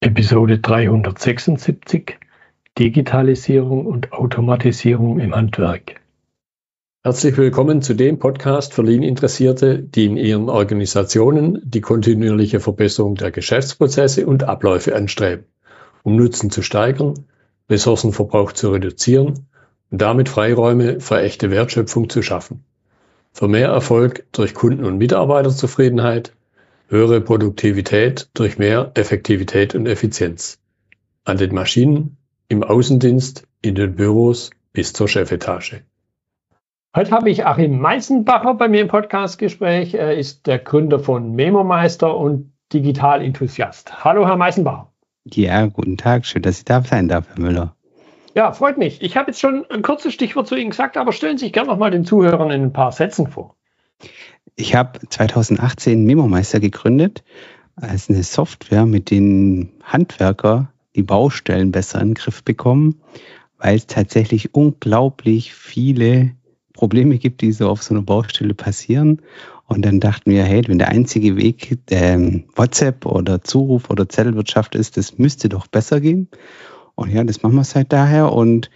Episode 376 Digitalisierung und Automatisierung im Handwerk. Herzlich willkommen zu dem Podcast für Lean-Interessierte, die in ihren Organisationen die kontinuierliche Verbesserung der Geschäftsprozesse und Abläufe anstreben, um Nutzen zu steigern, Ressourcenverbrauch zu reduzieren und damit Freiräume für echte Wertschöpfung zu schaffen. Für mehr Erfolg durch Kunden- und Mitarbeiterzufriedenheit, höhere Produktivität durch mehr Effektivität und Effizienz. An den Maschinen, im Außendienst, in den Büros bis zur Chefetage. Heute habe ich Achim Meißenbacher bei mir im Podcastgespräch. Er ist der Gründer von MemoMeister und Digital-Enthusiast. Hallo, Herr Meißenbacher. Ja, guten Tag. Schön, dass ich da sein darf, Herr Müller. Ja, freut mich. Ich habe jetzt schon ein kurzes Stichwort zu Ihnen gesagt, aber stellen Sie sich gerne noch mal den Zuhörern in ein paar Sätzen vor. Ich habe 2018 MemoMeister gegründet als eine Software, mit denen Handwerker die Baustellen besser in den Griff bekommen, weil es tatsächlich unglaublich viele Probleme gibt, die so auf so einer Baustelle passieren. Und dann dachten wir, hey, wenn der einzige Weg WhatsApp oder Zuruf oder Zettelwirtschaft ist, das müsste doch besser gehen. Und ja, das machen wir seit daher. Und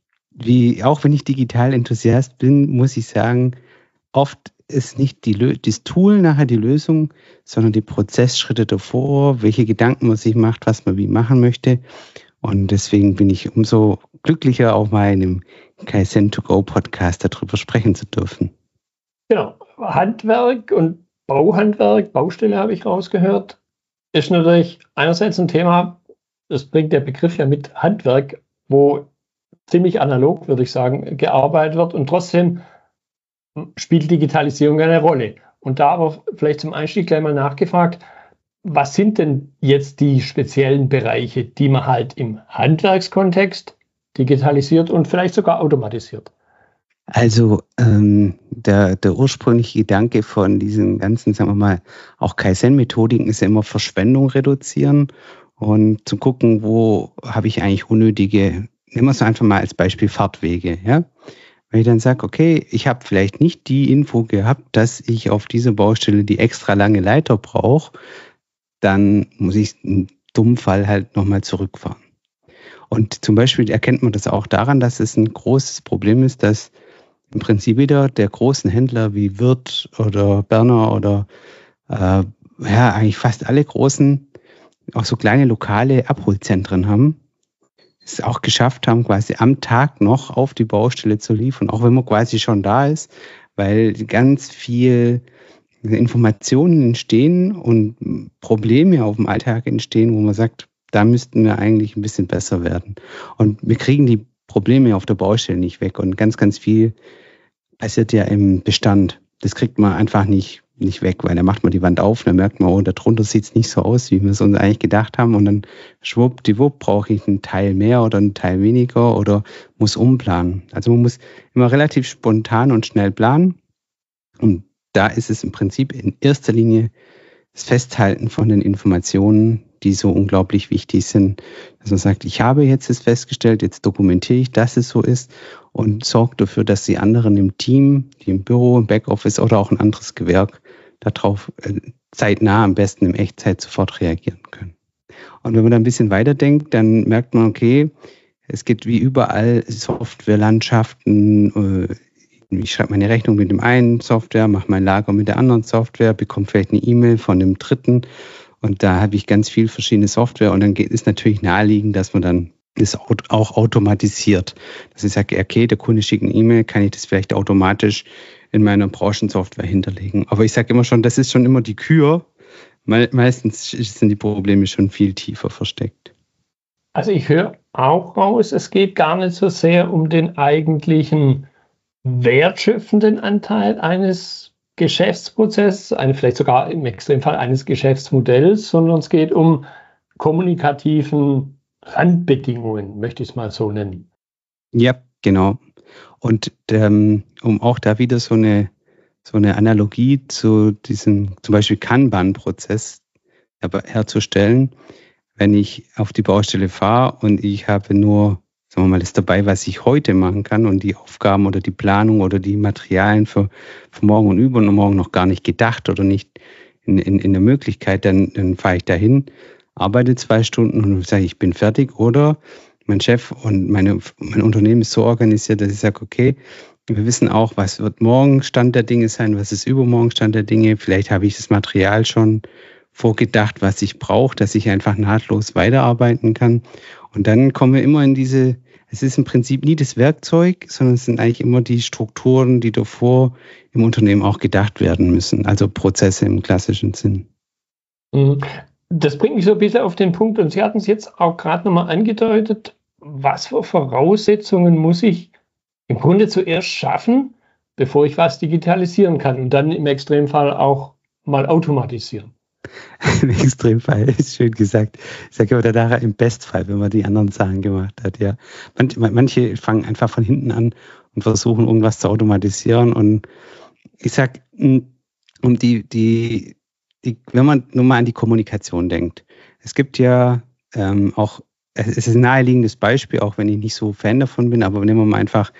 auch wenn ich digital Enthusiast bin, muss ich sagen, oft ist nicht das Tool nachher die Lösung, sondern die Prozessschritte davor, welche Gedanken man sich macht, was man wie machen möchte. Und deswegen bin ich umso glücklicher, auch mal in einem Kaizen2Go-Podcast darüber sprechen zu dürfen. Genau, Handwerk und Bauhandwerk, Baustelle habe ich rausgehört, ist natürlich einerseits ein Thema, das bringt der Begriff ja mit Handwerk, wo ziemlich analog, würde ich sagen, gearbeitet wird und trotzdem spielt Digitalisierung eine Rolle. Und da aber vielleicht zum Einstieg gleich mal nachgefragt, was sind denn jetzt die speziellen Bereiche, die man halt im Handwerkskontext digitalisiert und vielleicht sogar automatisiert? Also der ursprüngliche Gedanke von diesen ganzen, sagen wir mal, auch Kaizen-Methodiken ist ja immer Verschwendung reduzieren und zu gucken, wo habe ich eigentlich unnötige, nehmen wir es einfach mal als Beispiel Fahrtwege, ja? Wenn ich dann sage, okay, ich habe vielleicht nicht die Info gehabt, dass ich auf dieser Baustelle die extra lange Leiter brauche, dann muss ich im dummen Fall halt nochmal zurückfahren. Und zum Beispiel erkennt man das auch daran, dass es ein großes Problem ist, dass im Prinzip wieder der großen Händler wie Wirth oder Berner oder eigentlich fast alle großen auch so kleine lokale Abholzentren haben, es auch geschafft haben, quasi am Tag noch auf die Baustelle zu liefern, auch wenn man quasi schon da ist, weil ganz viel Informationen entstehen und Probleme auf dem Alltag entstehen, wo man sagt, da müssten wir eigentlich ein bisschen besser werden. Und wir kriegen die Probleme auf der Baustelle nicht weg und ganz, ganz viel passiert ja im Bestand. Das kriegt man einfach nicht weg, weil dann macht man die Wand auf, dann merkt man, oh, darunter sieht es nicht so aus, wie wir es uns eigentlich gedacht haben und dann schwuppdiwupp brauche ich einen Teil mehr oder einen Teil weniger oder muss umplanen. Also man muss immer relativ spontan und schnell planen und da ist es im Prinzip in erster Linie das Festhalten von den Informationen, die so unglaublich wichtig sind, dass man sagt, ich habe jetzt es festgestellt, jetzt dokumentiere ich, dass es so ist und sorge dafür, dass die anderen im Team, die im Büro, im Backoffice oder auch ein anderes Gewerk darauf zeitnah, am besten in Echtzeit sofort reagieren können. Und wenn man da ein bisschen weiterdenkt, dann merkt man, okay, es gibt wie überall Softwarelandschaften. Ich schreibe meine Rechnung mit dem einen Software, mache mein Lager mit der anderen Software, bekomme vielleicht eine E-Mail von dem dritten und da habe ich ganz viel verschiedene Software und dann ist natürlich naheliegend, dass man dann das auch automatisiert. Dass ich sage, okay, der Kunde schickt eine E-Mail, kann ich das vielleicht automatisch in meiner Branchensoftware hinterlegen. Aber ich sage immer schon, das ist schon immer die Kür. Meistens sind die Probleme schon viel tiefer versteckt. Also ich höre auch raus, es geht gar nicht so sehr um den eigentlichen wertschöpfenden Anteil eines Geschäftsprozesses, vielleicht sogar im Extremfall eines Geschäftsmodells, sondern es geht um kommunikativen Randbedingungen, möchte ich es mal so nennen. Ja, genau. Und um auch da wieder so eine Analogie zu diesem zum Beispiel Kanban-Prozess herzustellen, wenn ich auf die Baustelle fahre und ich habe nur, sagen wir mal, das dabei, was ich heute machen kann und die Aufgaben oder die Planung oder die Materialien für morgen und übermorgen noch gar nicht gedacht oder nicht in der Möglichkeit, dann fahre ich dahin. arbeite 2 Stunden und sage, ich bin fertig. Oder mein Chef und mein Unternehmen ist so organisiert, dass ich sage, okay, wir wissen auch, was wird morgen Stand der Dinge sein, was ist übermorgen Stand der Dinge. Vielleicht habe ich das Material schon vorgedacht, was ich brauche, dass ich einfach nahtlos weiterarbeiten kann. Und dann kommen wir immer in diese, es ist im Prinzip nie das Werkzeug, sondern es sind eigentlich immer die Strukturen, die davor im Unternehmen auch gedacht werden müssen. Also Prozesse im klassischen Sinn. Das bringt mich so ein bisschen auf den Punkt, und Sie hatten es jetzt auch gerade nochmal angedeutet, was für Voraussetzungen muss ich im Grunde zuerst schaffen, bevor ich was digitalisieren kann und dann im Extremfall auch mal automatisieren. Im Extremfall ist schön gesagt. Ich sage aber danach im Bestfall, wenn man die anderen Sachen gemacht hat. Ja. Manche fangen einfach von hinten an und versuchen irgendwas zu automatisieren. Und ich sage, wenn man nur mal an die Kommunikation denkt. Es gibt ja auch, es ist ein naheliegendes Beispiel, auch wenn ich nicht so Fan davon bin, aber nehmen wir mal einfach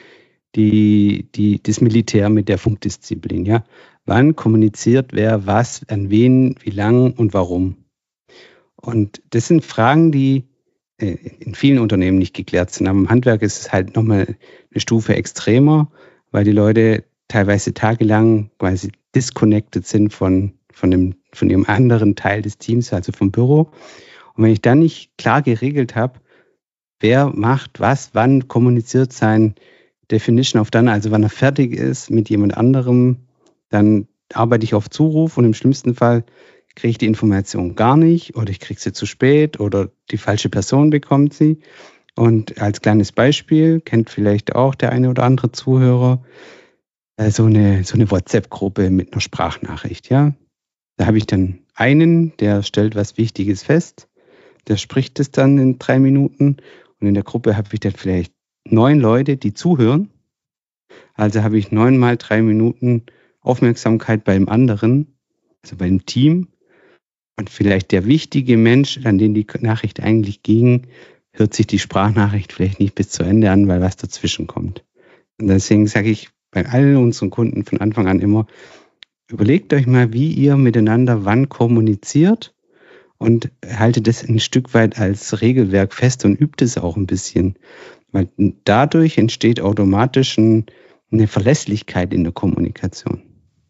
das Militär mit der Funkdisziplin, ja. Wann kommuniziert wer was, an wen, wie lang und warum? Und das sind Fragen, die in vielen Unternehmen nicht geklärt sind. Aber im Handwerk ist es halt nochmal eine Stufe extremer, weil die Leute teilweise tagelang quasi disconnected sind von ihrem anderen Teil des Teams, also vom Büro. Und wenn ich dann nicht klar geregelt habe, wer macht was, wann kommuniziert sein Definition auf dann, also wann er fertig ist mit jemand anderem, dann arbeite ich auf Zuruf und im schlimmsten Fall kriege ich die Information gar nicht oder ich kriege sie zu spät oder die falsche Person bekommt sie. Und als kleines Beispiel, kennt vielleicht auch der eine oder andere Zuhörer, so eine WhatsApp-Gruppe mit einer Sprachnachricht, ja. Da habe ich dann einen, der stellt was Wichtiges fest, der spricht es dann in 3 Minuten und in der Gruppe habe ich dann vielleicht 9 Leute, die zuhören. Also habe ich 9 mal 3 Minuten Aufmerksamkeit beim anderen, also beim Team. Und vielleicht der wichtige Mensch, an den die Nachricht eigentlich ging, hört sich die Sprachnachricht vielleicht nicht bis zu Ende an, weil was dazwischen kommt. Und deswegen sage ich bei allen unseren Kunden von Anfang an immer, überlegt euch mal, wie ihr miteinander wann kommuniziert und haltet das ein Stück weit als Regelwerk fest und übt es auch ein bisschen. Weil dadurch entsteht automatisch eine Verlässlichkeit in der Kommunikation.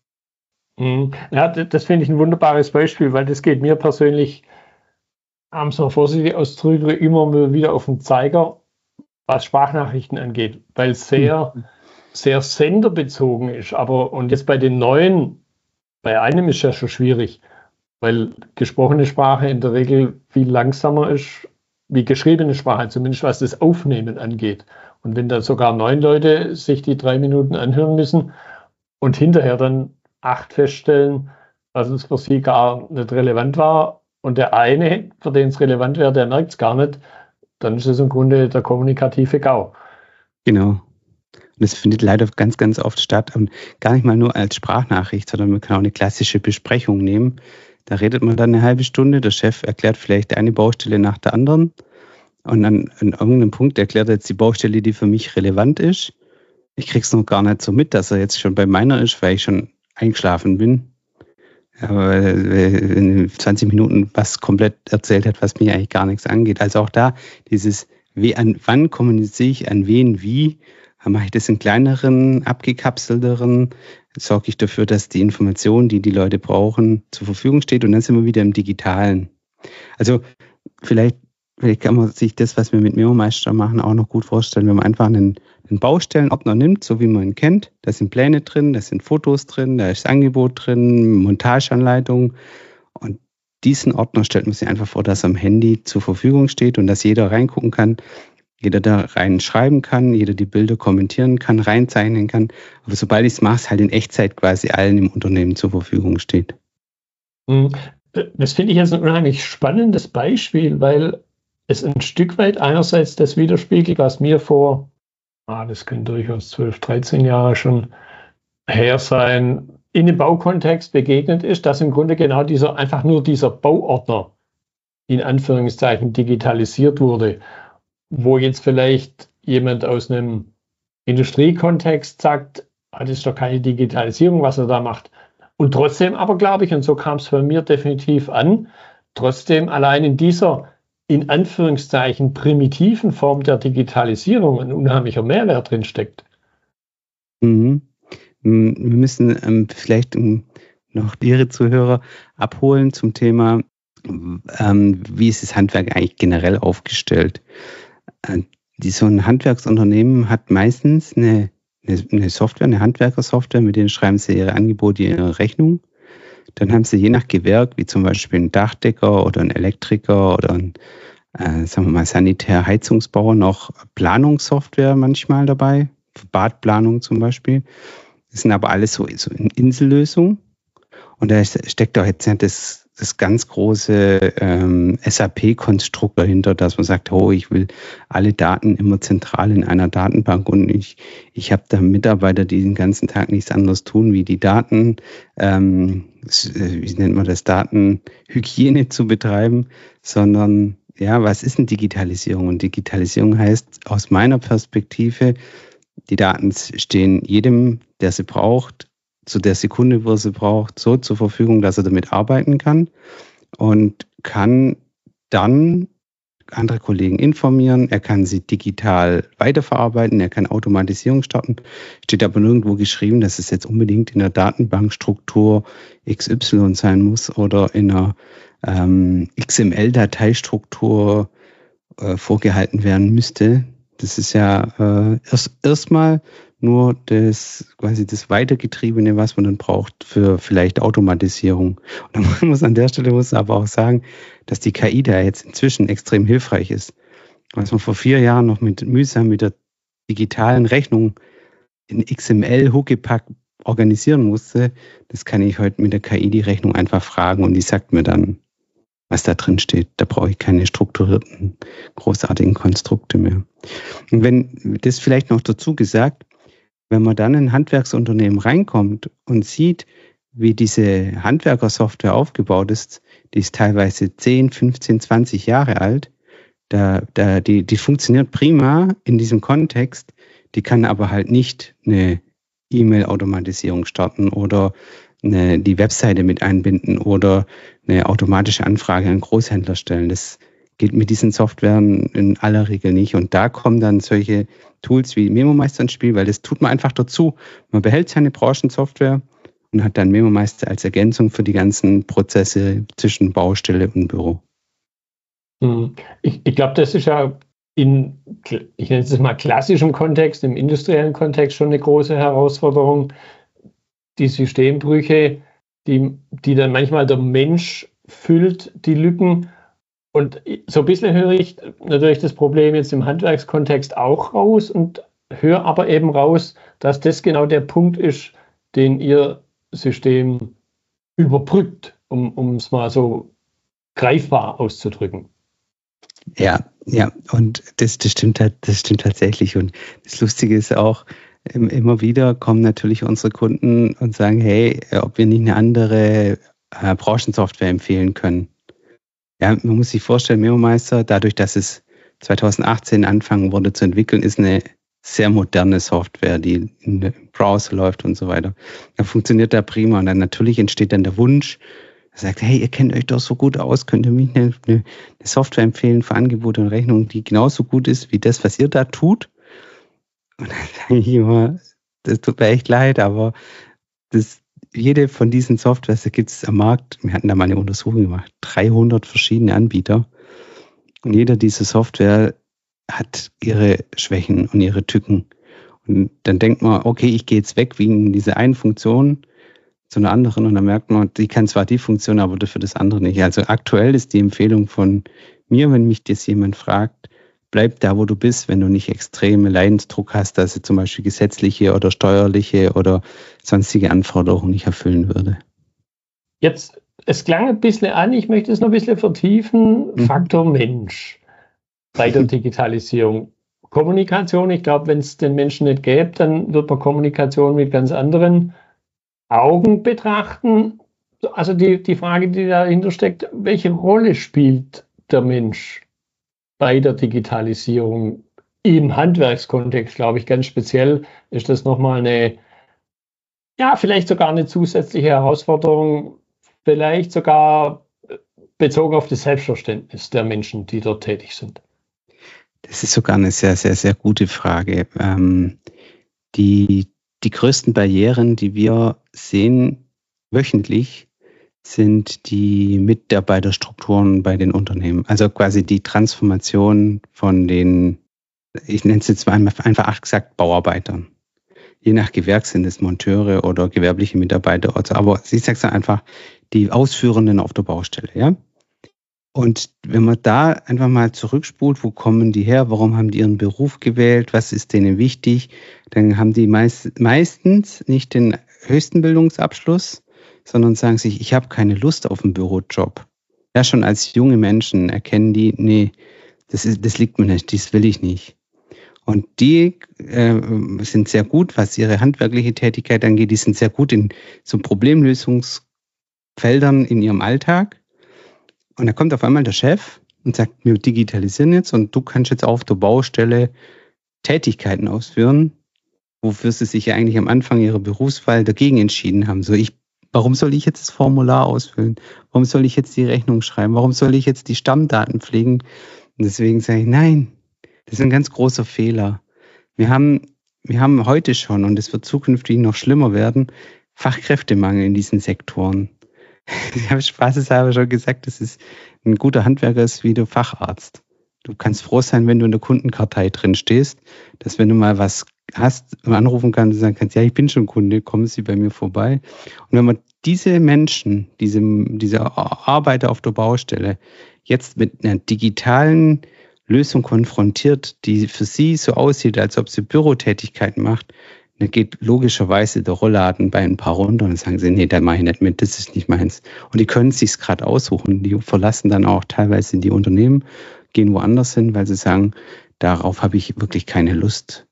Ja, das finde ich ein wunderbares Beispiel, weil das geht mir persönlich, so vorsichtig ausdrücken, immer mal wieder auf den Zeiger, was Sprachnachrichten angeht, weil es sehr, sehr senderbezogen ist. Und jetzt bei den neuen, bei einem ist ja schon schwierig, weil gesprochene Sprache in der Regel viel langsamer ist wie geschriebene Sprache, zumindest was das Aufnehmen angeht. Und wenn da sogar 9 Leute sich die 3 Minuten anhören müssen und hinterher dann 8 feststellen, dass es für sie gar nicht relevant war und der eine, für den es relevant wäre, der merkt es gar nicht, dann ist es im Grunde der kommunikative GAU. Genau. Und das findet leider ganz, ganz oft statt und gar nicht mal nur als Sprachnachricht, sondern man kann auch eine klassische Besprechung nehmen. Da redet man dann eine halbe Stunde, der Chef erklärt vielleicht eine Baustelle nach der anderen und an irgendeinem Punkt erklärt er jetzt die Baustelle, die für mich relevant ist. Ich krieg's noch gar nicht so mit, dass er jetzt schon bei meiner ist, weil ich schon eingeschlafen bin. Aber in 20 Minuten was komplett erzählt hat, was mir eigentlich gar nichts angeht. Also auch da dieses, wann kommuniziere ich an wen, wie, mache ich das in kleineren, abgekapselteren, sorge ich dafür, dass die Information, die die Leute brauchen, zur Verfügung steht und dann sind wir wieder im Digitalen. Also vielleicht kann man sich das, was wir mit MemoMeister machen, auch noch gut vorstellen, wenn man einfach einen Baustellenordner nimmt, so wie man ihn kennt. Da sind Pläne drin, da sind Fotos drin, da ist Angebot drin, Montageanleitung. Und diesen Ordner stellt man sich einfach vor, dass er am Handy zur Verfügung steht und dass jeder reingucken kann, jeder da reinschreiben kann, jeder die Bilder kommentieren kann, reinzeichnen kann. Aber sobald ich es mache, es halt in Echtzeit quasi allen im Unternehmen zur Verfügung steht. Das finde ich jetzt ein unheimlich spannendes Beispiel, weil es ein Stück weit einerseits das widerspiegelt, was mir vor, das können durchaus 12, 13 Jahre schon her sein, in dem Baukontext begegnet ist, dass im Grunde genau einfach nur dieser Bauordner in Anführungszeichen digitalisiert wurde, wo jetzt vielleicht jemand aus einem Industriekontext sagt, das ist doch keine Digitalisierung, was er da macht. Und trotzdem aber, glaube ich, und so kam es bei mir definitiv an, trotzdem allein in dieser, in Anführungszeichen, primitiven Form der Digitalisierung ein unheimlicher Mehrwert drin steckt. Mhm. Wir müssen vielleicht noch Ihre Zuhörer abholen zum Thema, wie ist das Handwerk eigentlich generell aufgestellt? So ein Handwerksunternehmen hat meistens eine Software, eine Handwerkersoftware, mit denen schreiben sie ihre Angebote, ihre Rechnung. Dann haben sie je nach Gewerk, wie zum Beispiel ein Dachdecker oder ein Elektriker oder ein, sagen wir mal, Sanitär-Heizungsbauer, noch Planungssoftware manchmal dabei, für Badplanung zum Beispiel. Das sind aber alles so in Insellösungen. Und da steckt auch jetzt das ganz große SAP-Konstrukt dahinter, dass man sagt, oh, ich will alle Daten immer zentral in einer Datenbank und ich habe da Mitarbeiter, die den ganzen Tag nichts anderes tun, wie die Daten, wie nennt man das, Datenhygiene zu betreiben, sondern ja, was ist denn Digitalisierung? Und Digitalisierung heißt aus meiner Perspektive, die Daten stehen jedem, der sie braucht, zu der Sekunde, wo er sie braucht, so zur Verfügung, dass er damit arbeiten kann und kann dann andere Kollegen informieren. Er kann sie digital weiterverarbeiten, er kann Automatisierung starten. Steht aber nirgendwo geschrieben, dass es jetzt unbedingt in der Datenbankstruktur XY sein muss oder in einer XML-Dateistruktur vorgehalten werden müsste. Das ist ja erstmal nur das Weitergetriebene, was man dann braucht für vielleicht Automatisierung. Und man muss an der Stelle aber auch sagen, dass die KI da jetzt inzwischen extrem hilfreich ist. Was man vor 4 Jahren noch mühsam mit der digitalen Rechnung in XML Huckepack organisieren musste, das kann ich heute mit der KI die Rechnung einfach fragen und die sagt mir dann, was da drin steht. Da brauche ich keine strukturierten, großartigen Konstrukte mehr. Und wenn das vielleicht noch dazu gesagt, wenn man dann in ein Handwerksunternehmen reinkommt und sieht, wie diese Handwerkersoftware aufgebaut ist, die ist teilweise 10, 15, 20 Jahre alt, die funktioniert prima in diesem Kontext, die kann aber halt nicht eine E-Mail-Automatisierung starten oder die Webseite mit einbinden oder eine automatische Anfrage an Großhändler stellen. Das geht mit diesen Softwaren in aller Regel nicht. Und da kommen dann solche Tools wie MemoMeister ins Spiel, weil das tut man einfach dazu. Man behält seine Branchensoftware und hat dann MemoMeister als Ergänzung für die ganzen Prozesse zwischen Baustelle und Büro. Ich glaube, das ist ja ich nenne es mal klassischem Kontext, im industriellen Kontext schon eine große Herausforderung. Die Systembrüche, die dann manchmal der Mensch füllt, die Lücken. Und so ein bisschen höre ich natürlich das Problem jetzt im Handwerkskontext auch raus und höre aber eben raus, dass das genau der Punkt ist, den Ihr System überbrückt, um es mal so greifbar auszudrücken. Ja, und das stimmt tatsächlich. Und das Lustige ist auch, immer wieder kommen natürlich unsere Kunden und sagen, hey, ob wir nicht eine andere Branchensoftware empfehlen können. Ja, man muss sich vorstellen, MemoMeister, dadurch, dass es 2018 angefangen wurde zu entwickeln, ist eine sehr moderne Software, die in der Browser läuft und so weiter. Da funktioniert da prima. Und dann natürlich entsteht dann der Wunsch, er sagt, hey, ihr kennt euch doch so gut aus, könnt ihr mich eine Software empfehlen für Angebote und Rechnungen, die genauso gut ist wie das, was ihr da tut? Und dann sage ich immer, das tut mir echt leid, aber jede von diesen Softwares, da gibt es am Markt, wir hatten da mal eine Untersuchung gemacht, 300 verschiedene Anbieter. Und jeder dieser Software hat ihre Schwächen und ihre Tücken. Und dann denkt man, okay, ich gehe jetzt weg wegen dieser einen Funktion zu einer anderen und dann merkt man, die kann zwar die Funktion, aber dafür das andere nicht. Also aktuell ist die Empfehlung von mir, wenn mich das jemand fragt, bleib da, wo du bist, wenn du nicht extreme Leidensdruck hast, dass sie zum Beispiel gesetzliche oder steuerliche oder sonstige Anforderungen nicht erfüllen würde. Jetzt, es klang ein bisschen an, ich möchte es noch ein bisschen vertiefen, Faktor Mensch bei der Digitalisierung. Kommunikation, ich glaube, wenn es den Menschen nicht gäbe, dann wird man Kommunikation mit ganz anderen Augen betrachten. Also die Frage, die dahinter steckt, welche Rolle spielt der Mensch bei der Digitalisierung im Handwerkskontext, glaube ich, ganz speziell ist das nochmal vielleicht sogar eine zusätzliche Herausforderung, vielleicht sogar bezogen auf das Selbstverständnis der Menschen, die dort tätig sind? Das ist sogar eine sehr, sehr, sehr gute Frage. Die größten Barrieren, die wir sehen wöchentlich, sind die Mitarbeiterstrukturen bei den Unternehmen. Also quasi die Transformation von den, ich nenne es jetzt mal einfach gesagt, Bauarbeitern. Je nach Gewerk sind es Monteure oder gewerbliche Mitarbeiter. Aber ich sage es einfach, die Ausführenden auf der Baustelle. Ja? Und wenn man da einfach mal zurückspult, wo kommen die her, warum haben die ihren Beruf gewählt, was ist denen wichtig, dann haben die meistens nicht den höchsten Bildungsabschluss, sondern sagen sich, ich habe keine Lust auf einen Bürojob. Ja, schon als junge Menschen erkennen die, nee, das liegt mir nicht, das will ich nicht. Und die sind sehr gut, was ihre handwerkliche Tätigkeit angeht, die sind sehr gut in so Problemlösungsfeldern in ihrem Alltag. Und da kommt auf einmal der Chef und sagt, wir digitalisieren jetzt und du kannst jetzt auf der Baustelle Tätigkeiten ausführen, wofür sie sich ja eigentlich am Anfang ihrer Berufswahl dagegen entschieden haben. Warum soll ich jetzt das Formular ausfüllen? Warum soll ich jetzt die Rechnung schreiben? Warum soll ich jetzt die Stammdaten pflegen? Und deswegen sage ich, nein, das ist ein ganz großer Fehler. Wir haben heute schon, und es wird zukünftig noch schlimmer werden, Fachkräftemangel in diesen Sektoren. Ich habe spaßeshalber schon gesagt, das ist ein guter Handwerker ist wie der Facharzt. Du kannst froh sein, wenn du in der Kundenkartei drin stehst, dass wenn du mal was hast, anrufen kannst und sagen kannst, ja, ich bin schon Kunde, kommen Sie bei mir vorbei. Und wenn man diese Menschen, diese Arbeiter auf der Baustelle jetzt mit einer digitalen Lösung konfrontiert, die für sie so aussieht, als ob sie Bürotätigkeiten macht, dann geht logischerweise der Rollladen bei ein paar runter und sagen sie, nee, da mache ich nicht mit, das ist nicht meins. Und die können es sich gerade aussuchen. Die verlassen dann auch teilweise die Unternehmen, gehen woanders hin, weil sie sagen, darauf habe ich wirklich keine Lust.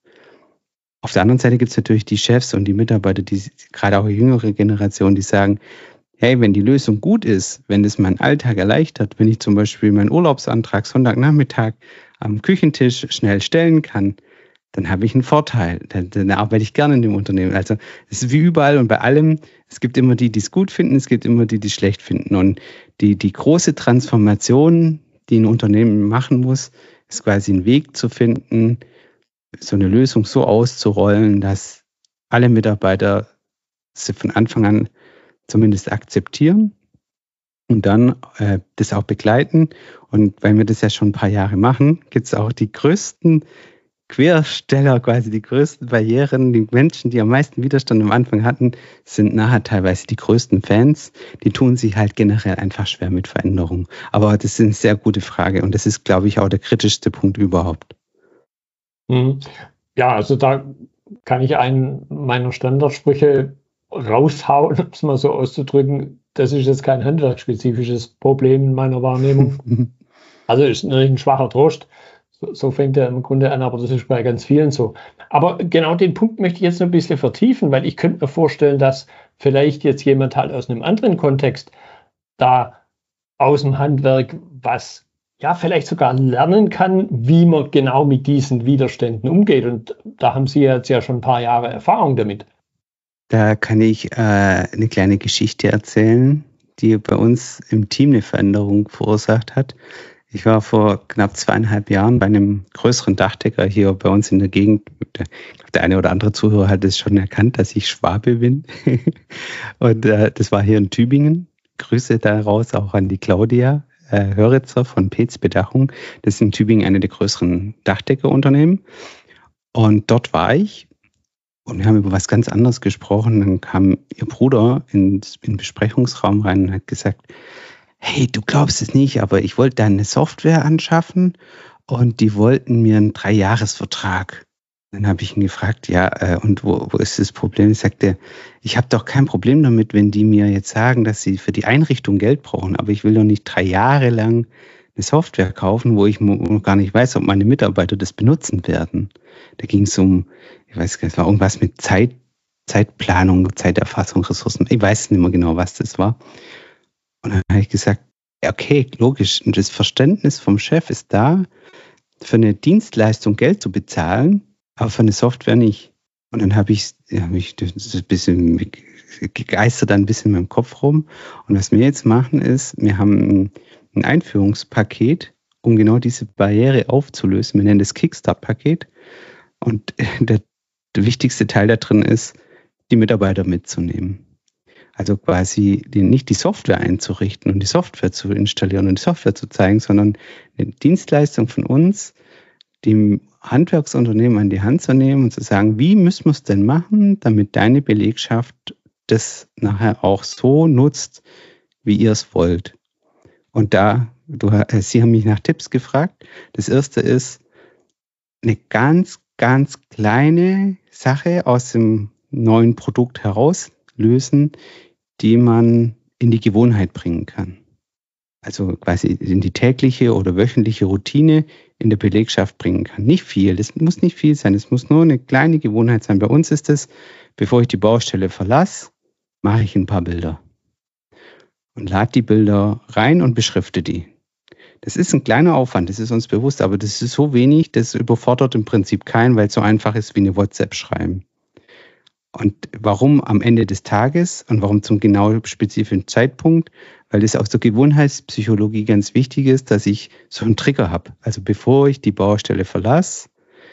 Auf der anderen Seite gibt es natürlich die Chefs und die Mitarbeiter, die gerade auch jüngere Generation, die sagen, hey, wenn die Lösung gut ist, wenn das meinen Alltag erleichtert, wenn ich zum Beispiel meinen Urlaubsantrag Sonntagnachmittag am Küchentisch schnell stellen kann, dann habe ich einen Vorteil. Dann arbeite ich gerne in dem Unternehmen. Also es ist wie überall und bei allem, es gibt immer die, die es gut finden, es gibt immer die, die es schlecht finden. Und die große Transformation, die ein Unternehmen machen muss, ist quasi einen Weg zu finden, so eine Lösung so auszurollen, dass alle Mitarbeiter sie von Anfang an zumindest akzeptieren und dann das auch begleiten. Und weil wir das ja schon ein paar Jahre machen, gibt es auch die größten Quersteller, quasi die größten Barrieren. Die Menschen, die am meisten Widerstand am Anfang hatten, sind nachher teilweise die größten Fans. Die tun sich halt generell einfach schwer mit Veränderungen. Aber das ist eine sehr gute Frage und das ist, glaube ich, auch der kritischste Punkt überhaupt. Ja, also da kann ich einen meiner Standardsprüche raushauen, um es mal so auszudrücken. Das ist jetzt kein handwerksspezifisches Problem in meiner Wahrnehmung. Also ist natürlich ein schwacher Trost. So fängt er im Grunde an, aber das ist bei ganz vielen so. Aber genau den Punkt möchte ich jetzt noch ein bisschen vertiefen, weil ich könnte mir vorstellen, dass vielleicht jetzt jemand halt aus einem anderen Kontext da aus dem Handwerk was ja vielleicht sogar lernen kann, wie man genau mit diesen Widerständen umgeht. Und da haben Sie jetzt ja schon ein paar Jahre Erfahrung damit. Da kann ich eine kleine Geschichte erzählen, die bei uns im Team eine Veränderung verursacht hat. Ich war vor knapp 2,5 Jahren bei einem größeren Dachdecker hier bei uns in der Gegend. Der eine oder andere Zuhörer hat es schon erkannt, dass ich Schwabe bin. Und das war hier in Tübingen. Grüße daraus auch an die Claudia Höritzer von Peetz Bedachung. Das ist in Tübingen eine der größeren Dachdeckerunternehmen. Und dort war ich und wir haben über was ganz anderes gesprochen. Dann kam ihr Bruder in den Besprechungsraum rein und hat gesagt, hey, du glaubst es nicht, aber ich wollte da eine Software anschaffen und die wollten mir einen 3-Jahres-Vertrag. Dann habe ich ihn gefragt, ja, und wo ist das Problem? Ich sagte, ich habe doch kein Problem damit, wenn die mir jetzt sagen, dass sie für die Einrichtung Geld brauchen, aber ich will doch nicht 3 Jahre lang eine Software kaufen, wo ich noch gar nicht weiß, ob meine Mitarbeiter das benutzen werden. Da ging es um, ich weiß gar nicht, es war irgendwas mit Zeitplanung, Zeiterfassung, Ressourcen, ich weiß nicht mehr genau, was das war. Und dann habe ich gesagt, okay, logisch, und das Verständnis vom Chef ist da, für eine Dienstleistung Geld zu bezahlen, aber für eine Software nicht. Und dann habe ich das ein bisschen gegeistert ein bisschen in meinem Kopf rum. Und was wir jetzt machen ist, wir haben ein Einführungspaket, um genau diese Barriere aufzulösen. Wir nennen das Kickstart-Paket. Und der wichtigste Teil da drin ist, die Mitarbeiter mitzunehmen. Also quasi nicht die Software einzurichten und die Software zu installieren und die Software zu zeigen, sondern eine Dienstleistung von uns, dem Handwerksunternehmen an die Hand zu nehmen und zu sagen, wie müssen wir es denn machen, damit deine Belegschaft das nachher auch so nutzt, wie ihr es wollt. Und Sie haben mich nach Tipps gefragt. Das erste ist eine ganz, ganz kleine Sache aus dem neuen Produkt herauslösen, die man in die Gewohnheit bringen kann. Also quasi in die tägliche oder wöchentliche Routine in der Belegschaft bringen kann. Nicht viel, das muss nicht viel sein, es muss nur eine kleine Gewohnheit sein. Bei uns ist es, bevor ich die Baustelle verlasse, mache ich ein paar Bilder und lade die Bilder rein und beschrifte die. Das ist ein kleiner Aufwand, das ist uns bewusst, aber das ist so wenig, das überfordert im Prinzip keinen, weil es so einfach ist wie eine WhatsApp schreiben. Und warum am Ende des Tages und warum zum genau spezifischen Zeitpunkt? Weil es aus der Gewohnheitspsychologie ganz wichtig ist, dass ich so einen Trigger habe. Also bevor ich die Baustelle verlasse,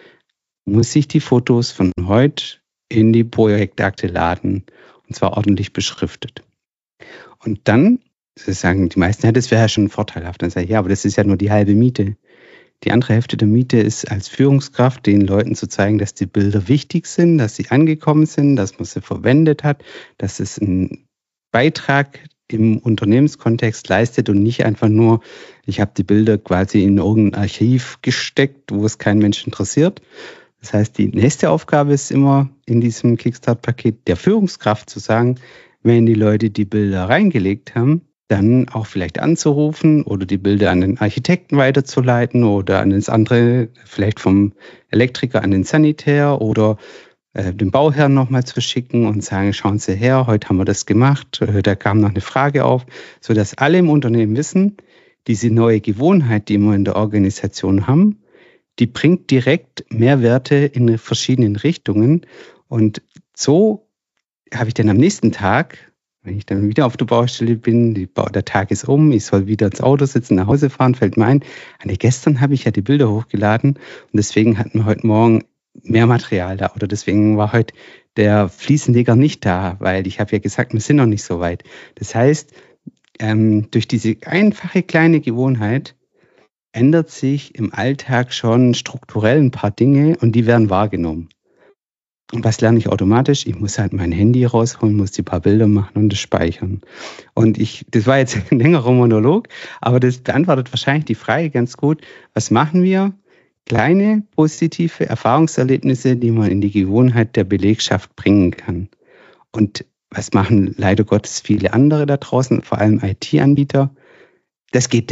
muss ich die Fotos von heute in die Projektakte laden und zwar ordentlich beschriftet. Und dann, Sie sagen die meisten, ja, das wäre ja schon vorteilhaft. Dann sage ich, ja, aber das ist ja nur die halbe Miete. Die andere Hälfte der Miete ist als Führungskraft den Leuten zu zeigen, dass die Bilder wichtig sind, dass sie angekommen sind, dass man sie verwendet hat, dass es einen Beitrag im Unternehmenskontext leistet und nicht einfach nur, ich habe die Bilder quasi in irgendein Archiv gesteckt, wo es keinen Menschen interessiert. Das heißt, die nächste Aufgabe ist immer in diesem Kickstart-Paket der Führungskraft zu sagen, wenn die Leute die Bilder reingelegt haben, dann auch vielleicht anzurufen oder die Bilder an den Architekten weiterzuleiten oder an das andere, vielleicht vom Elektriker an den Sanitär oder den Bauherrn nochmal zu schicken und sagen, schauen Sie her, heute haben wir das gemacht, da kam noch eine Frage auf, sodass alle im Unternehmen wissen, diese neue Gewohnheit, die wir in der Organisation haben, die bringt direkt Mehrwerte in verschiedenen Richtungen und so habe ich dann am nächsten Tag, wenn ich dann wieder auf der Baustelle bin, der Tag ist um, ich soll wieder ins Auto sitzen, nach Hause fahren, fällt mir ein, gestern habe ich ja die Bilder hochgeladen und deswegen hatten wir heute Morgen mehr Material da oder deswegen war heute der Fliesenleger nicht da, weil ich habe ja gesagt, wir sind noch nicht so weit. Das heißt, durch diese einfache kleine Gewohnheit ändert sich im Alltag schon strukturell ein paar Dinge und die werden wahrgenommen. Und was lerne ich automatisch? Ich muss halt mein Handy rausholen, muss die paar Bilder machen und das speichern. Und das war jetzt ein längerer Monolog, aber das beantwortet wahrscheinlich die Frage ganz gut. Was machen wir? Kleine positive Erfahrungserlebnisse, die man in die Gewohnheit der Belegschaft bringen kann. Und was machen leider Gottes viele andere da draußen, vor allem IT-Anbieter? Das geht,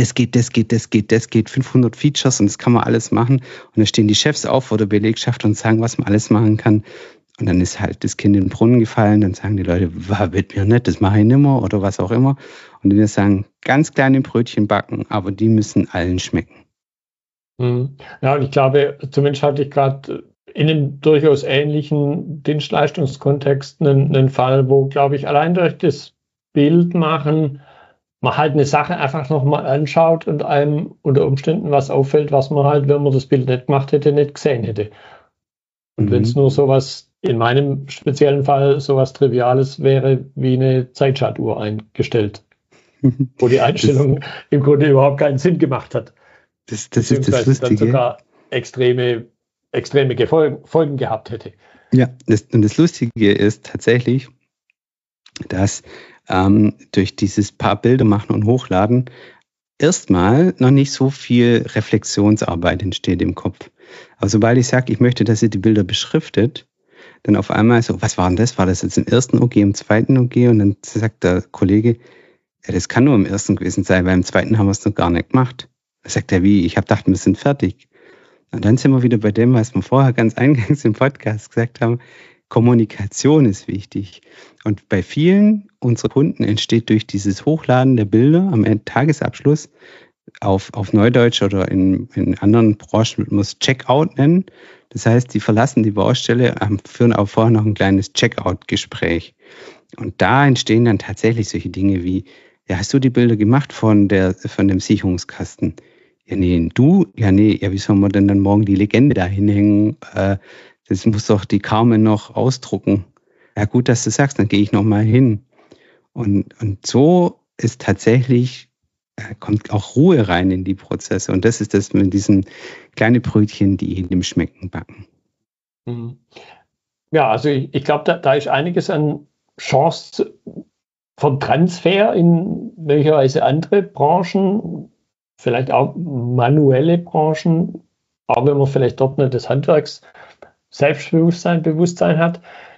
500 Features und das kann man alles machen. Und dann stehen die Chefs auf vor der Belegschaft und sagen, was man alles machen kann. Und dann ist halt das Kind in den Brunnen gefallen, dann sagen die Leute, wird mir nicht, das mache ich nimmer oder was auch immer. Und wir sagen, ganz kleine Brötchen backen, aber die müssen allen schmecken. Ja, und ich glaube, zumindest hatte ich gerade in einem durchaus ähnlichen Dienstleistungskontext einen Fall, wo, glaube ich, allein durch das Bild machen, man halt eine Sache einfach nochmal anschaut und einem unter Umständen was auffällt, was man halt, wenn man das Bild nicht gemacht hätte, nicht gesehen hätte. Und wenn es nur sowas, in meinem speziellen Fall, sowas Triviales wäre, wie eine Zeitschaltuhr eingestellt, wo die Einstellung im Grunde überhaupt keinen Sinn gemacht hat. Das ist das Lustige. Dann sogar extreme Folgen gehabt hätte. Ja, das Lustige ist tatsächlich, dass durch dieses paar Bilder machen und hochladen erstmal noch nicht so viel Reflexionsarbeit entsteht im Kopf. Aber sobald ich sage, ich möchte, dass ihr die Bilder beschriftet, dann auf einmal so, was war denn das? War das jetzt im ersten OG, im zweiten OG? Und dann sagt der Kollege, ja, das kann nur im ersten gewesen sein, weil im zweiten haben wir es noch gar nicht gemacht. Da sagt er, wie? Ich habe gedacht, wir sind fertig. Und dann sind wir wieder bei dem, was wir vorher ganz eingangs im Podcast gesagt haben, Kommunikation ist wichtig. Und bei vielen unserer Kunden entsteht durch dieses Hochladen der Bilder am Tagesabschluss auf Neudeutsch oder in anderen Branchen wird man es Checkout nennen. Das heißt, die verlassen die Baustelle, führen auch vorher noch ein kleines Checkout-Gespräch. Und da entstehen dann tatsächlich solche Dinge wie, ja, hast du die Bilder gemacht von dem Sicherungskasten? Ja, nee, du? Ja, nee, ja, wie soll man denn dann morgen die Legende da hinhängen? Das muss doch die Carmen noch ausdrucken. Ja, gut, dass du sagst, dann gehe ich noch mal hin. Und so ist tatsächlich, kommt auch Ruhe rein in die Prozesse. Und das ist das mit diesen kleinen Brötchen, die jedem schmecken, backen. Ja, also ich glaube, da ist einiges an Chance von Transfer in möglicherweise andere Branchen, vielleicht auch manuelle Branchen, auch wenn man vielleicht dort nicht das Bewusstsein hat.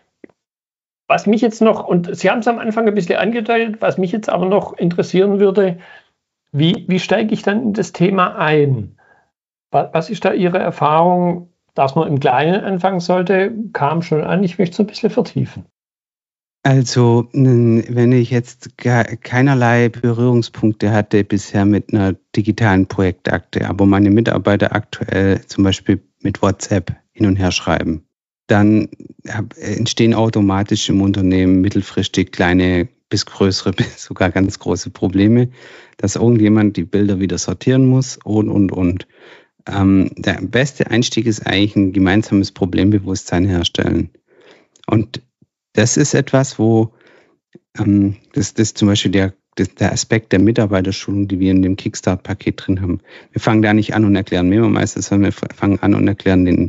Was mich jetzt noch, und Sie haben es am Anfang ein bisschen angedeutet, was mich jetzt aber noch interessieren würde, wie steige ich dann in das Thema ein? Was ist da Ihre Erfahrung, dass man im Kleinen anfangen sollte? Kam schon an, ich möchte es ein bisschen vertiefen. Also, wenn ich jetzt keinerlei Berührungspunkte hatte bisher mit einer digitalen Projektakte, aber meine Mitarbeiter aktuell zum Beispiel mit WhatsApp hin und her schreiben, dann entstehen automatisch im Unternehmen mittelfristig kleine bis größere, bis sogar ganz große Probleme, dass irgendjemand die Bilder wieder sortieren muss und. Der beste Einstieg ist eigentlich ein gemeinsames Problembewusstsein herstellen. Und das ist etwas, wo das zum Beispiel der Aspekt der Mitarbeiterschulung, die wir in dem Kickstart-Paket drin haben. Wir fangen da nicht an und erklären Memo-Meister, sondern wir fangen an und erklären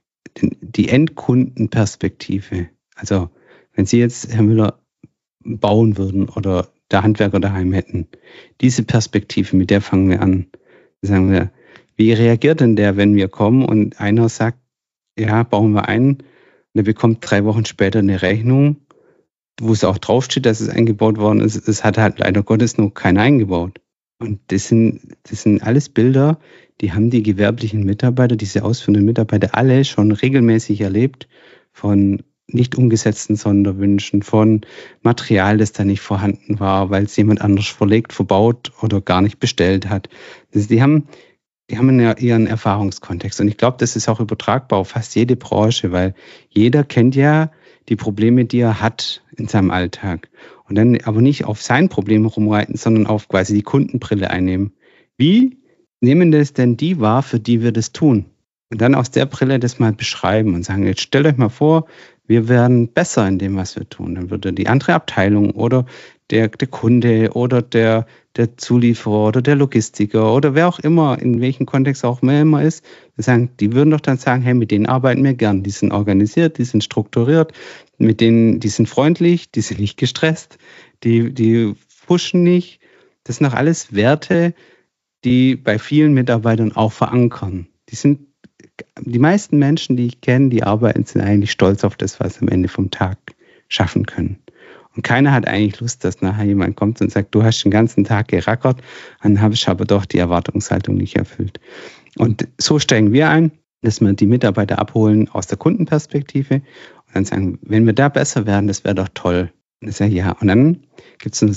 die Endkundenperspektive. Also wenn Sie jetzt, Herr Müller, bauen würden oder der Handwerker daheim hätten, diese Perspektive, mit der fangen wir an. Da sagen wir, wie reagiert denn der, wenn wir kommen und einer sagt, ja, bauen wir ein, und er bekommt 3 Wochen später eine Rechnung, wo es auch draufsteht, dass es eingebaut worden ist. Es hat halt leider Gottes noch keiner eingebaut. Und das sind alles Bilder, die haben die gewerblichen Mitarbeiter, diese ausführenden Mitarbeiter alle schon regelmäßig erlebt, von nicht umgesetzten Sonderwünschen, von Material, das da nicht vorhanden war, weil es jemand anders verlegt, verbaut oder gar nicht bestellt hat. Also die haben ja ihren Erfahrungskontext. Und ich glaube, das ist auch übertragbar auf fast jede Branche, weil jeder kennt ja die Probleme, die er hat in seinem Alltag. Und dann aber nicht auf sein Problem rumreiten, sondern auf quasi die Kundenbrille einnehmen. Wie nehmen das denn die wahr, für die wir das tun? Und dann aus der Brille das mal beschreiben und sagen, jetzt stellt euch mal vor, wir werden besser in dem, was wir tun. Dann würde die andere Abteilung oder der Kunde oder der Zulieferer oder der Logistiker oder wer auch immer, in welchem Kontext auch immer ist, die würden doch dann sagen, hey, mit denen arbeiten wir gern. Die sind organisiert, die sind strukturiert, die sind freundlich, die sind nicht gestresst, die pushen nicht. Das sind doch alles Werte, die bei vielen Mitarbeitern auch verankern. Die meisten Menschen, die ich kenne, die arbeiten, sind eigentlich stolz auf das, was sie am Ende vom Tag schaffen können. Und keiner hat eigentlich Lust, dass nachher jemand kommt und sagt, du hast den ganzen Tag gerackert, dann habe ich aber doch die Erwartungshaltung nicht erfüllt. Und so steigen wir ein, dass wir die Mitarbeiter abholen aus der Kundenperspektive und dann sagen, wenn wir da besser werden, das wäre doch toll. Und ich sage, ja. Und dann gibt es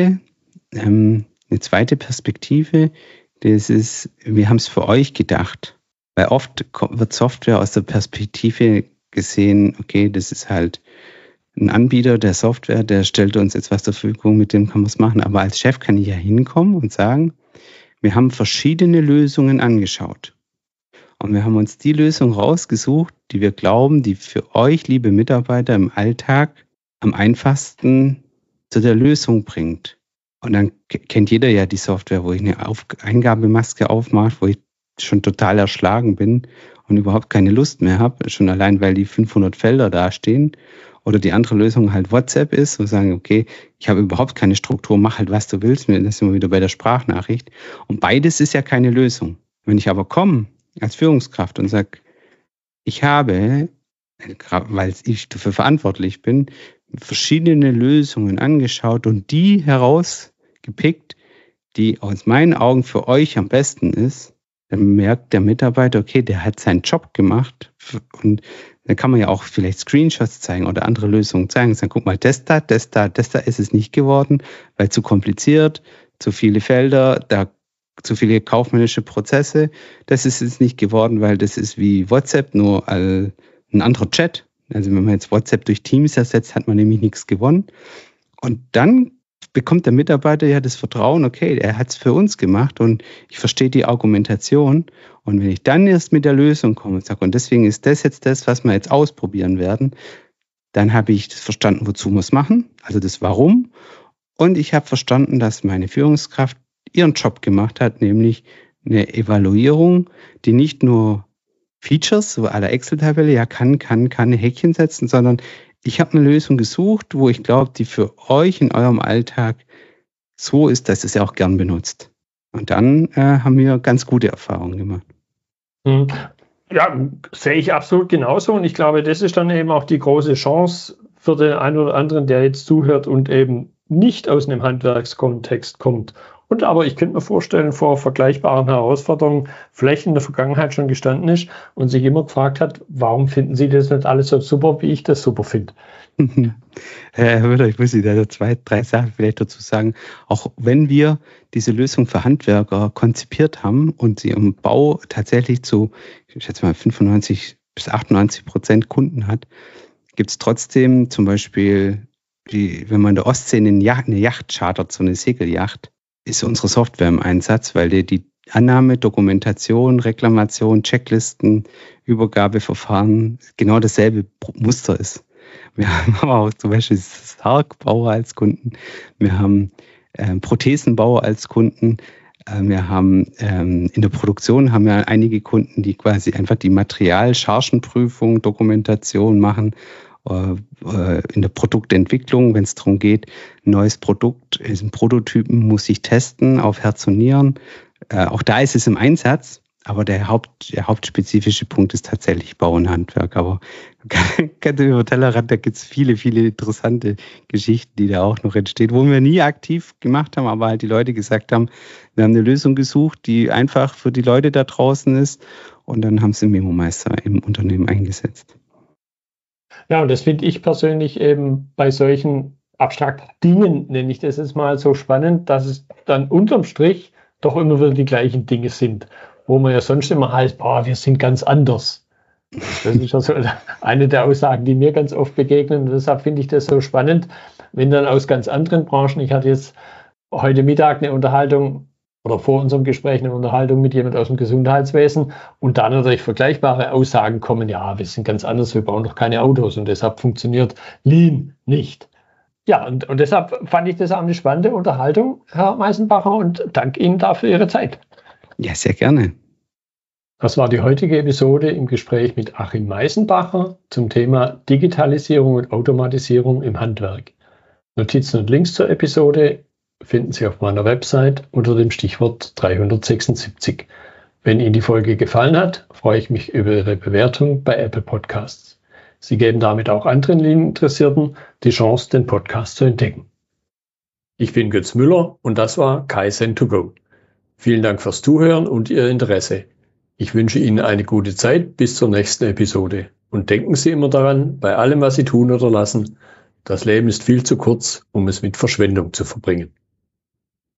eine zweite Perspektive, das ist, wir haben es für euch gedacht. Weil oft wird Software aus der Perspektive gesehen, okay, das ist halt ein Anbieter der Software, der stellt uns jetzt was zur Verfügung, mit dem kann man es machen. Aber als Chef kann ich ja hinkommen und sagen, wir haben verschiedene Lösungen angeschaut. Und wir haben uns die Lösung rausgesucht, die wir glauben, die für euch, liebe Mitarbeiter, im Alltag am einfachsten zu der Lösung bringt. Und dann kennt jeder ja die Software, wo ich eine Eingabemaske aufmache, wo ich schon total erschlagen bin und überhaupt keine Lust mehr habe, schon allein, weil die 500 Felder da stehen. Oder die andere Lösung halt WhatsApp ist, wo wir sagen, okay, ich habe überhaupt keine Struktur, mach halt, was du willst. Das sind wir wieder bei der Sprachnachricht. Und beides ist ja keine Lösung. Wenn ich aber komme als Führungskraft und sage, ich habe, weil ich dafür verantwortlich bin, verschiedene Lösungen angeschaut und die herausgepickt, die aus meinen Augen für euch am besten ist, dann merkt der Mitarbeiter, okay, der hat seinen Job gemacht und dann kann man ja auch vielleicht Screenshots zeigen oder andere Lösungen zeigen. Sagen, guck mal, das da ist es nicht geworden, weil zu kompliziert, zu viele Felder, da zu viele kaufmännische Prozesse. Das ist es nicht geworden, weil das ist wie WhatsApp, nur ein anderer Chat. Also wenn man jetzt WhatsApp durch Teams ersetzt, hat man nämlich nichts gewonnen. Und dann bekommt der Mitarbeiter ja das Vertrauen, okay, er hat es für uns gemacht und ich verstehe die Argumentation. Und wenn ich dann erst mit der Lösung komme und sage, und deswegen ist das jetzt das, was wir jetzt ausprobieren werden, dann habe ich das verstanden, wozu wir es machen, also das Warum. Und ich habe verstanden, dass meine Führungskraft ihren Job gemacht hat, nämlich eine Evaluierung, die nicht nur Features, so à la Excel-Tabelle, ja kann ein Häkchen setzen, sondern ich habe eine Lösung gesucht, wo ich glaube, die für euch in eurem Alltag so ist, dass ihr sie auch gern benutzt. Und dann haben wir ganz gute Erfahrungen gemacht. Ja, sehe ich absolut genauso. Und ich glaube, das ist dann eben auch die große Chance für den einen oder anderen, der jetzt zuhört und eben nicht aus einem Handwerkskontext kommt. Und aber ich könnte mir vorstellen, vor vergleichbaren Herausforderungen vielleicht in der Vergangenheit schon gestanden ist und sich immer gefragt hat, warum finden Sie das nicht alles so super, wie ich das super finde? Herr Höder, ich muss Ihnen da 2, 3 Sachen vielleicht dazu sagen. Auch wenn wir diese Lösung für Handwerker konzipiert haben und sie im Bau tatsächlich zu, ich schätze mal, 95-98% Kunden hat, gibt es trotzdem zum Beispiel, wenn man in der Ostsee eine Yacht chartert, so eine Segelyacht, ist unsere Software im Einsatz, weil die Annahme, Dokumentation, Reklamation, Checklisten, Übergabeverfahren genau dasselbe Muster ist. Wir haben aber auch zum Beispiel Sargbauer als Kunden, wir haben Prothesenbauer als Kunden, wir haben in der Produktion haben wir einige Kunden, die quasi einfach die Material-Chargenprüfung, Dokumentation machen. In der Produktentwicklung, wenn es darum geht, ein neues Produkt, ist ein Prototypen, muss ich testen auf Herz und Nieren. Auch da ist es im Einsatz, aber der hauptspezifische Punkt ist tatsächlich Bau und Handwerk. Aber ganz über Tellerrand, da gibt es viele, viele interessante Geschichten, die da auch noch entstehen, wo wir nie aktiv gemacht haben, aber halt die Leute gesagt haben, wir haben eine Lösung gesucht, die einfach für die Leute da draußen ist und dann haben sie Memo-Meister im Unternehmen eingesetzt. Ja, und das finde ich persönlich eben bei solchen abstrakten Dingen, nenne ich das jetzt mal, so spannend, dass es dann unterm Strich doch immer wieder die gleichen Dinge sind, wo man ja sonst immer heißt, wir sind ganz anders. Das ist ja so eine der Aussagen, die mir ganz oft begegnen und deshalb finde ich das so spannend, wenn dann aus ganz anderen Branchen, ich hatte jetzt heute Mittag eine Unterhaltung oder vor unserem Gespräch eine Unterhaltung mit jemand aus dem Gesundheitswesen und da natürlich vergleichbare Aussagen kommen, ja, wir sind ganz anders, wir bauen doch keine Autos und deshalb funktioniert Lean nicht. Ja, und deshalb fand ich das auch eine spannende Unterhaltung, Herr Meisenbacher, und danke Ihnen dafür Ihre Zeit. Ja, sehr gerne. Das war die heutige Episode im Gespräch mit Achim Meisenbacher zum Thema Digitalisierung und Automatisierung im Handwerk. Notizen und Links zur Episode finden Sie auf meiner Website unter dem Stichwort 376. Wenn Ihnen die Folge gefallen hat, freue ich mich über Ihre Bewertung bei Apple Podcasts. Sie geben damit auch anderen Lean-Interessierten die Chance, den Podcast zu entdecken. Ich bin Götz Müller und das war Kaizen2Go. Vielen Dank fürs Zuhören und Ihr Interesse. Ich wünsche Ihnen eine gute Zeit bis zur nächsten Episode. Und denken Sie immer daran, bei allem, was Sie tun oder lassen, das Leben ist viel zu kurz, um es mit Verschwendung zu verbringen.